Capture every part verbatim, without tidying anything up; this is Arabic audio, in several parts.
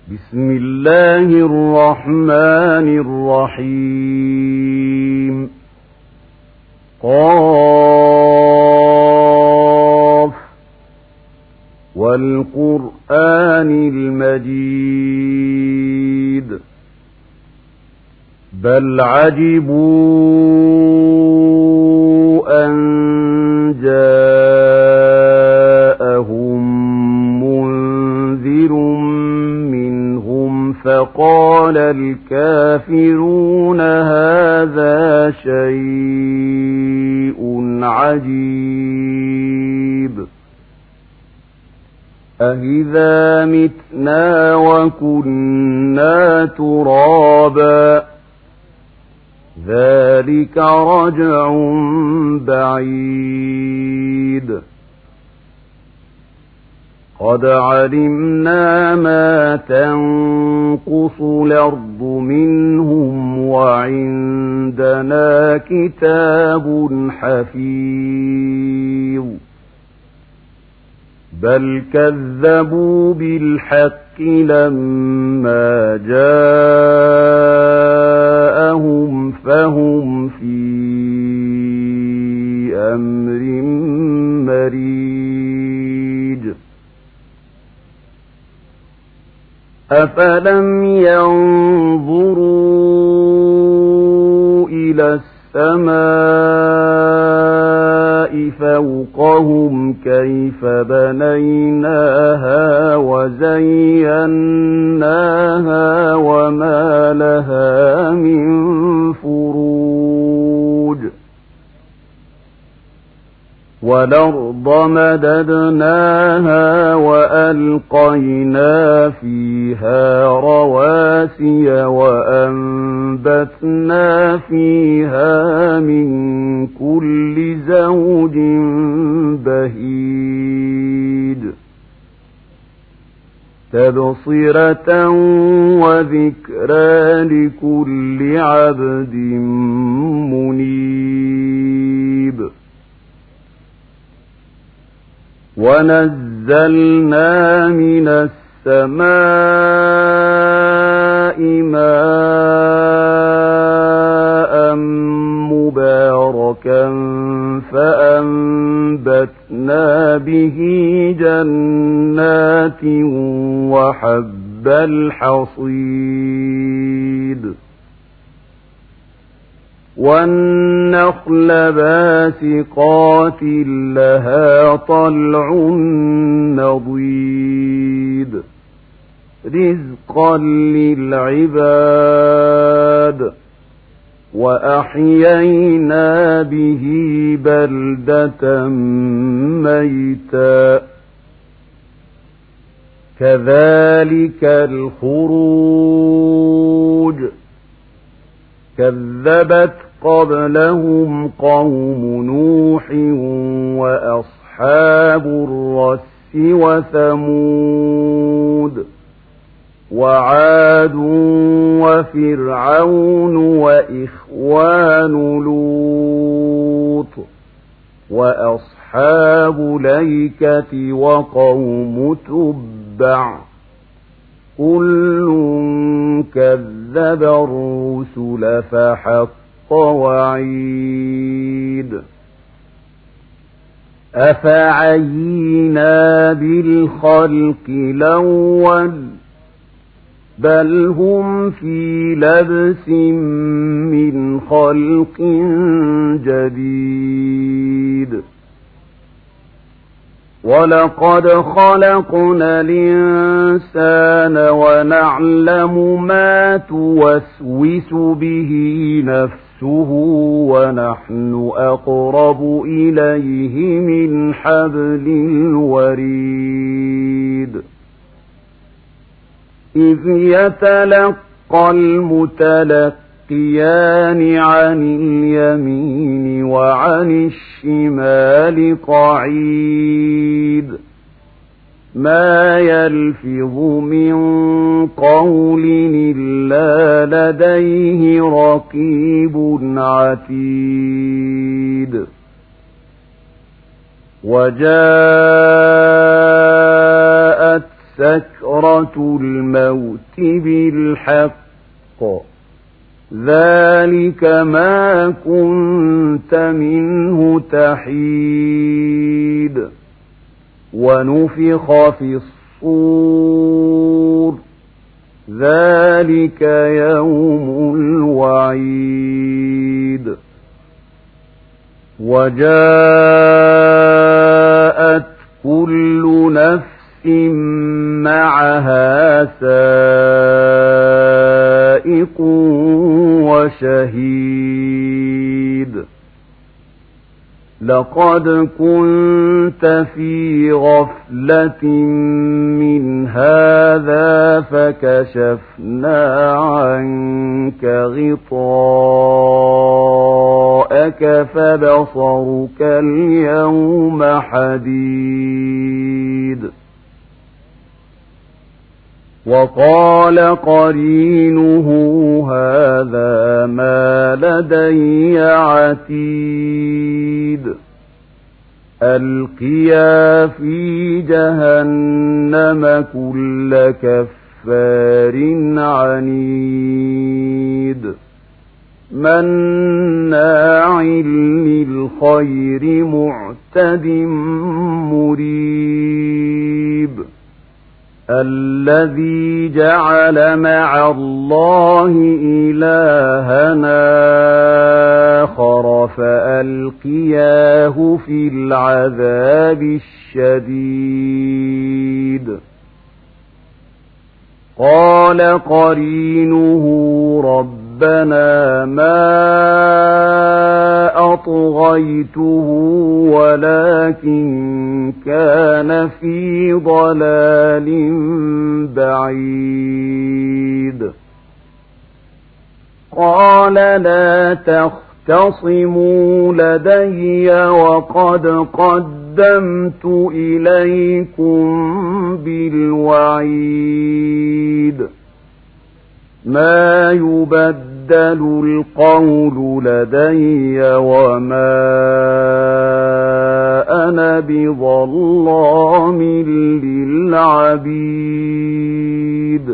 بسم الله الرحمن الرحيم. قاف والقرآن المجيد بل عجبوا أن جاءهم منذر منهم فقال الكافرون هذا شيء عجيب أإذا متنا وكنا ترابا ذلك رجع بعيد قد علمنا ما تنقص الأرض منهم وعندنا كتاب حفيظ بل كذبوا بالحق لما جاءهم فهم في أمر مريج أفلم ينظروا إلى السماء فوقهم كيف بنيناها وزيناها وما لها من فروج والأرض مددناها وألقينا فيها رواسي وأنبتنا فيها من كل زوج بهيج تبصرة وذكرى لكل عبد منيب ونزلنا من السماء ماء مباركا فأنبتنا به جنات وحب الحصيد والنخل باسقات لها طلع نضيد رزقا للعباد وأحيينا به بلدة ميتا كذلك الخروج كذبت قبلهم قوم نوح وأصحاب الرس وثمود وعاد وفرعون وإخوان لوط وأصحاب الأيكة وقوم تبع كل كذب الرسل فحق وعيد أفعينا بالخلق الأول بل هم في لبس من خلق جديد ولقد خلقنا الإنسان ونعلم ما توسوس به نفسه ونحن أقرب إليه من حبل الوريد إذ يتلقى المتلقيان عن اليمين وعن الشمال قعيد ما يلفظ من قول إلا لديه رقيب عتيد وجاءت سكرة سكرة الموت بالحق ذلك ما كنت منه تحيد ونفخ في الصور ذلك يوم الوعيد وجاءت كل نفس معها سائق وشهيد لقد كنت في غفلة من هذا فكشفنا عنك غطاءك فبصرك اليوم حديد وقال قرينه هذا ما لدي عتيد ألقيا في جهنم كل كفار عنيد مناع للخير معتد مريب الذي جعل مع الله إلهنا آخر فألقياه في العذاب الشديد قال قرينه ربنا ما أطغيته ولكن كان في ضلال بعيد قال لا تختصموا لدي وقد قدمت إليكم بالوعيد ما يبدل القول لدي وما أنا بظلام للعبيد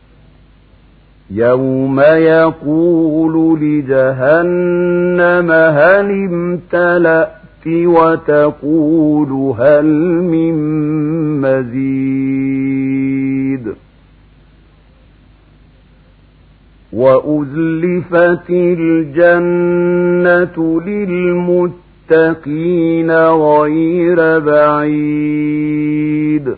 يوم يقول لجهنم هل امتلأت وتقول هل من مزيد وأزلفت الجنة للمتقين غير بعيد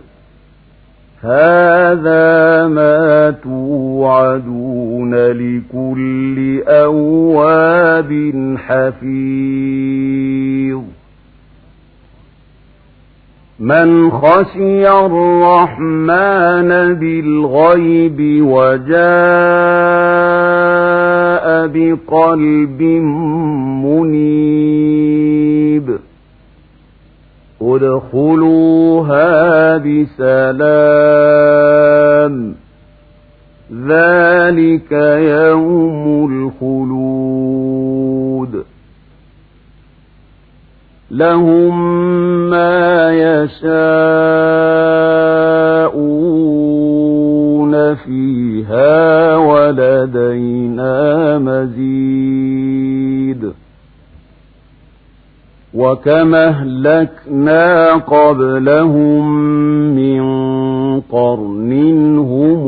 هذا ما توعدون لكل أواب حفيظ من خشي الرحمن بالغيب وجاء بقلب منيب ادخلوها بسلام ذلك يوم الخلود لهم ما يشاءون فيها ولدينا مزيد وكما أهلكنا قبلهم من قرن هم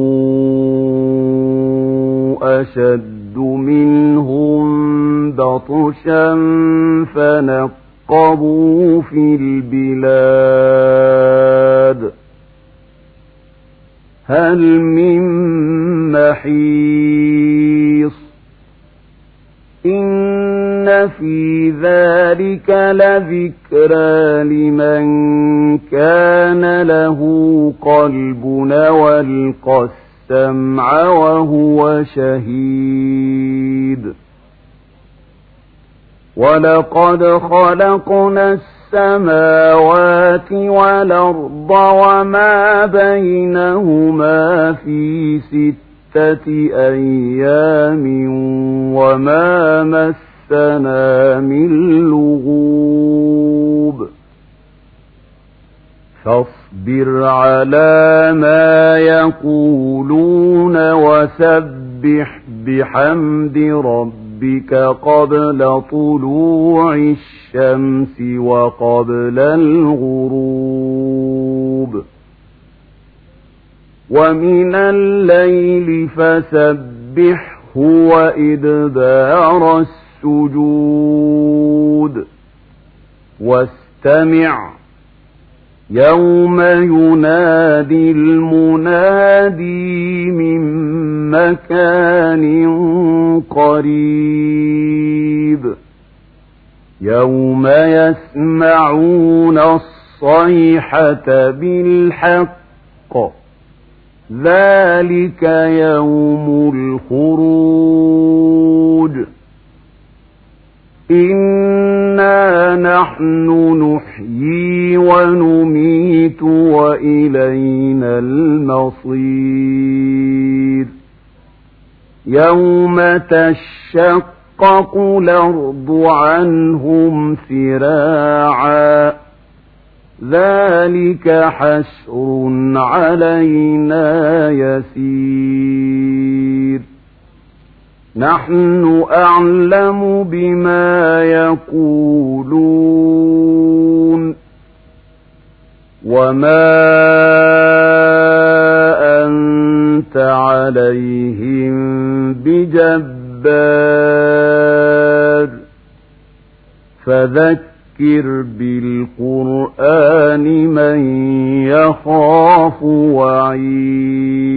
أشد منهم بطشا فنقبوا في البلاد هل من محيص إن في ذلك لذكرى لمن كان له قلب والقى السمع وهو شهيد ولقد خلقنا السماوات والأرض وما بينهما في ستة أيام وما مسنا من لغوب فاصبر واصبر على ما يقولون وسبح بحمد ربك قبل طلوع الشمس وقبل الغروب ومن الليل فسبحه وإدبار السجود واستمع يوم ينادي المنادي من مكان قريب يوم يسمعون الصيحة بالحق ذلك يوم الخروج إنا نحن نحيي ونميت وإلينا المصير يوم تشقق الأرض عنهم سراعا ذلك حشر علينا يسير نحن أعلم بما يقولون وما أنت عليهم بجبار فذكر بالقرآن من يخاف وعيد